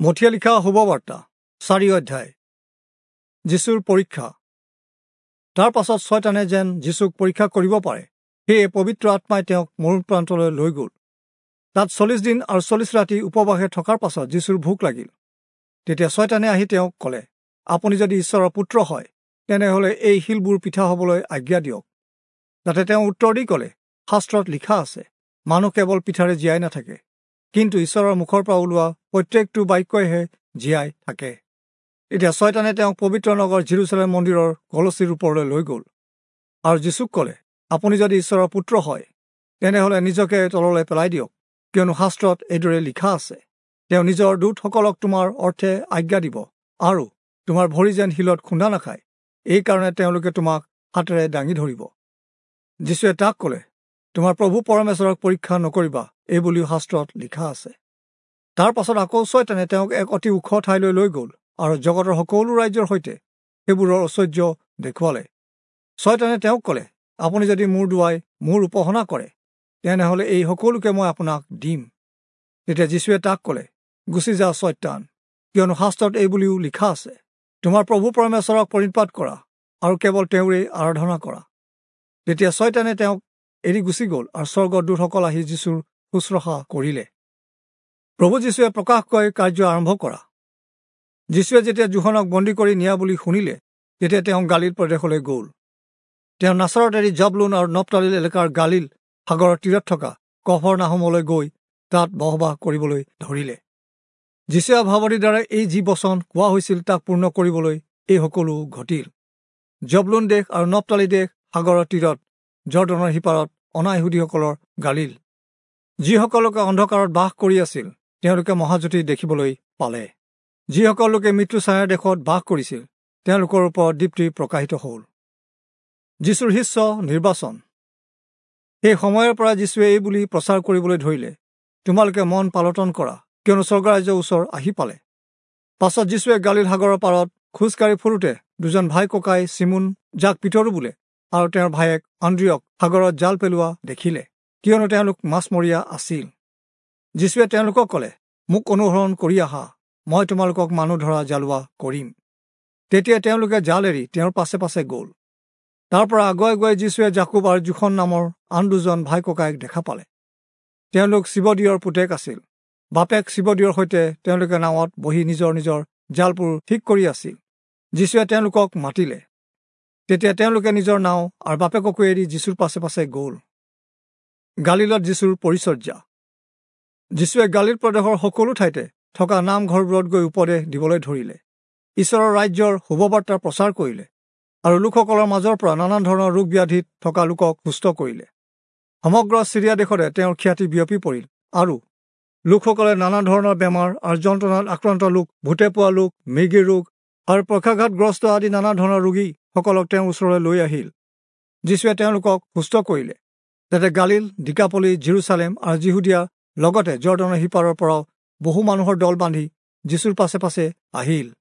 মথিয়া লিখা শুভবাৰ্তা 4 অধ্যায়। যীশুৰ পৰীক্ষা। তাৰ পাছত শয়তানে যেন যীশুক পৰীক্ষা কৰিব পাৰে, সেয়ে পবিত্ৰ আত্মাই তেওঁক মৰুৰ প্ৰান্তলৈ লৈ গ'ল। তাত 40 দিন আৰু 40 ৰাতি উপবাসে থকাৰ পাছত যীশুৰ ভোক লাগিল। তেতিয়া শয়তানে আহি তেওঁক ক'লে, আপুনি যদি ঈশ্বৰৰ পুত্ৰ হয়, তেনেহলে এই শিলবোৰ পিঠা হ'বলৈ আজ্ঞা দিয়ক। তাতে তেওঁ উত্তৰ দি ক'লে, শাস্ত্ৰত লিখা আছে, মানুহ কেৱল পিঠাৰে জীয়াই নাথাকে, কিন্তু ঈশ্বৰৰ মুখৰ পৰা ওলোৱা প্ৰত্যেকটো বাক্যইহে জীয়াই থাকে। এতিয়া শয়তানে তেওঁক পবিত্ৰ নগৰ জেৰুজালেম মন্দিৰৰ কলচীৰ ওপৰলৈ লৈ গ'ল আৰু যীশুক ক'লে, আপুনি যদি ঈশ্বৰৰ পুত্ৰ হয়, তেনেহলে নিজকে তললৈ পেলাই দিয়ক, কিয়নো শাস্ত্ৰত এইদৰে লিখা আছে, তেওঁ নিজৰ দূতসকলক তোমাৰ অৰ্থে আজ্ঞা দিব আৰু তোমাৰ ভৰি যেন শিলত খুন্দা নাখায়, এইকাৰণে তেওঁলোকে তোমাক হাতেৰে দাঙি ধৰিব। যীশুৱে তাক ক'লে, তোমাৰ প্ৰভু পৰমেশ্বৰক পৰীক্ষা নকৰিবা, এইবুলিও শাস্ত্ৰত লিখা আছে। তাৰ পাছত আকৌ শয়তানে তেওঁক এক অতি ওখ ঠাইলৈ লৈ গ'ল আৰু জগতৰ সকলো ৰাজ্যৰ সৈতে সেইবোৰৰ ঐশ্বৰ্য দেখুৱালে। শয়তানে তেওঁক ক'লে, আপুনি যদি মূৰ দোৱাই মোৰ উপাসনা কৰে, তেনেহলে এই সকলোকে মই আপোনাক দিম। তেতিয়া যীশুৱে তাক ক'লে, গুচি যা শয়তান, কিয়নো শাস্ত্ৰত এইবুলিও লিখা আছে, তোমাৰ প্ৰভু পৰমেশ্বৰক প্ৰণিপাত কৰা আৰু কেৱল তেওঁৰেই আৰাধনা কৰা। তেতিয়া শয়তানে তেওঁক এৰি গুচি গ'ল আৰু স্বৰ্গৰ দূতসকল আহি যীশুৰ শুশ্ৰূষা কৰিলে। প্ৰভু যীশুৱে প্ৰকাশকৈ কাৰ্য আৰম্ভ কৰা। যীশুৱে যেতিয়া জোহনক বন্দী কৰি নিয়া বুলি শুনিলে, তেতিয়া তেওঁ গালিল প্ৰদেশলৈ গ'ল। তেওঁ নাছৰত এৰি জাবুলুন আৰু নপ্তালিল এলেকাৰ গালিল সাগৰৰ তীৰত থকা কফৰনাহুমলৈ গৈ তাত বসবাস কৰিবলৈ ধৰিলে। যীশুৱে ভাৱবাদীৰ দ্বাৰা এই যি বচন কোৱা হৈছিল তাক পূৰ্ণ কৰিবলৈ এই সকলো ঘটিল। জাবুলুন দেশ আৰু নপ্তালি দেশ সাগৰৰ তীৰত, জৰ্দানৰ সিপাৰত অনা ইহুদীসকলৰ গালিল। যিসকলোকে অন্ধকাৰত বাস কৰি আছিল, তেওঁলোকে মহাজ্যোতি দেখিবলৈ পালে। যিসকল লোকে মৃত্যু ছায়াৰ দেশত বাস কৰিছিল, তেওঁলোকৰ ওপৰত দীপ্তি প্ৰকাশিত হ'ল। যীশুৰ শিষ্য নিৰ্বাচন। সেই সময়ৰ পৰা যীশুৱে এই বুলি প্ৰচাৰ কৰিবলৈ ধৰিলে, তোমালোকে মন পালটন কৰা, কিয়নো স্বৰ্গৰাজ্যৰ ওচৰ আহি পালে। পাছত যীশুৱে গালিল সাগৰৰ পাৰত খোজকাঢ়ি ফুৰোতে দুজন ভাই ককাই চিমোন, যাক পিতৰো বোলে, আৰু তেওঁৰ ভায়েক আন্দ্ৰিয়ক সাগৰত জাল পেলোৱা দেখিলে, কিয়নো তেওঁলোক মাছমৰীয়া আছিল। যীশুৱে তেওঁলোকক ক'লে, মোক অনুসৰণ কৰি আহা, মই তোমালোকক মানুহ ধৰা জালুৱা কৰিম। তেতিয়া তেওঁলোকে জাল এৰি তেওঁৰ পাছে পাছে গ'ল। তাৰ পৰা আগুৱাই গৈ যীশুৱে জাকুব আৰু জোখন নামৰ আন দুজন ভাই ককাইক দেখা পালে। তেওঁলোক চিবদিয়ৰ পুতেক আছিল। বাপেক চিবদিয়ৰ সৈতে তেওঁলোকে নাৱত বহি নিজৰ নিজৰ জালবোৰ ঠিক কৰি আছিল। যীশুৱে তেওঁলোকক মাতিলে। তেতিয়া তেওঁলোকে নিজৰ নাও আৰু বাপেককো এৰি যীশুৰ পাছে পাছে গ'ল। গালিলত যীশুৰ পৰিচৰ্যা। যীশুৱে গালিল প্ৰদেশৰ সকলো ঠাইতে থকা নামঘৰবোৰত গৈ উপদেশ দিবলৈ ধৰিলে, ঈশ্বৰৰ ৰাজ্যৰ শুভবাৰ্তা প্ৰচাৰ কৰিলে আৰু লোকসকলৰ মাজৰ পৰা নানান ধৰণৰ ৰোগ ব্যাধিত থকা লোকক সুস্থ কৰিলে। সমগ্ৰ চিৰিয়া দেশতে তেওঁৰ খ্যাতি বিয়পি পৰিল আৰু লোকসকলে নানা ধৰণৰ বেমাৰ আৰু যন্ত্ৰণাত আক্ৰান্ত লোক, ভূতে পোৱা লোক, মৃগীৰ ৰোগ আৰু পক্ষাঘাতগ্ৰস্ত আদি নানা ধৰণৰ ৰোগীসকলক তেওঁৰ ওচৰলৈ লৈ আহিল। যীশুৱে তেওঁলোকক সুস্থ কৰিলে, যাতে গালিল, ডিকাপলি, জেৰুজালেম আৰু যিহুদিয়া লগতে জৰ্দানৰ সিপাৰৰ পৰাও বহু মানুহৰ দল বান্ধি যীশুৰ পাছে পাছে আহিল।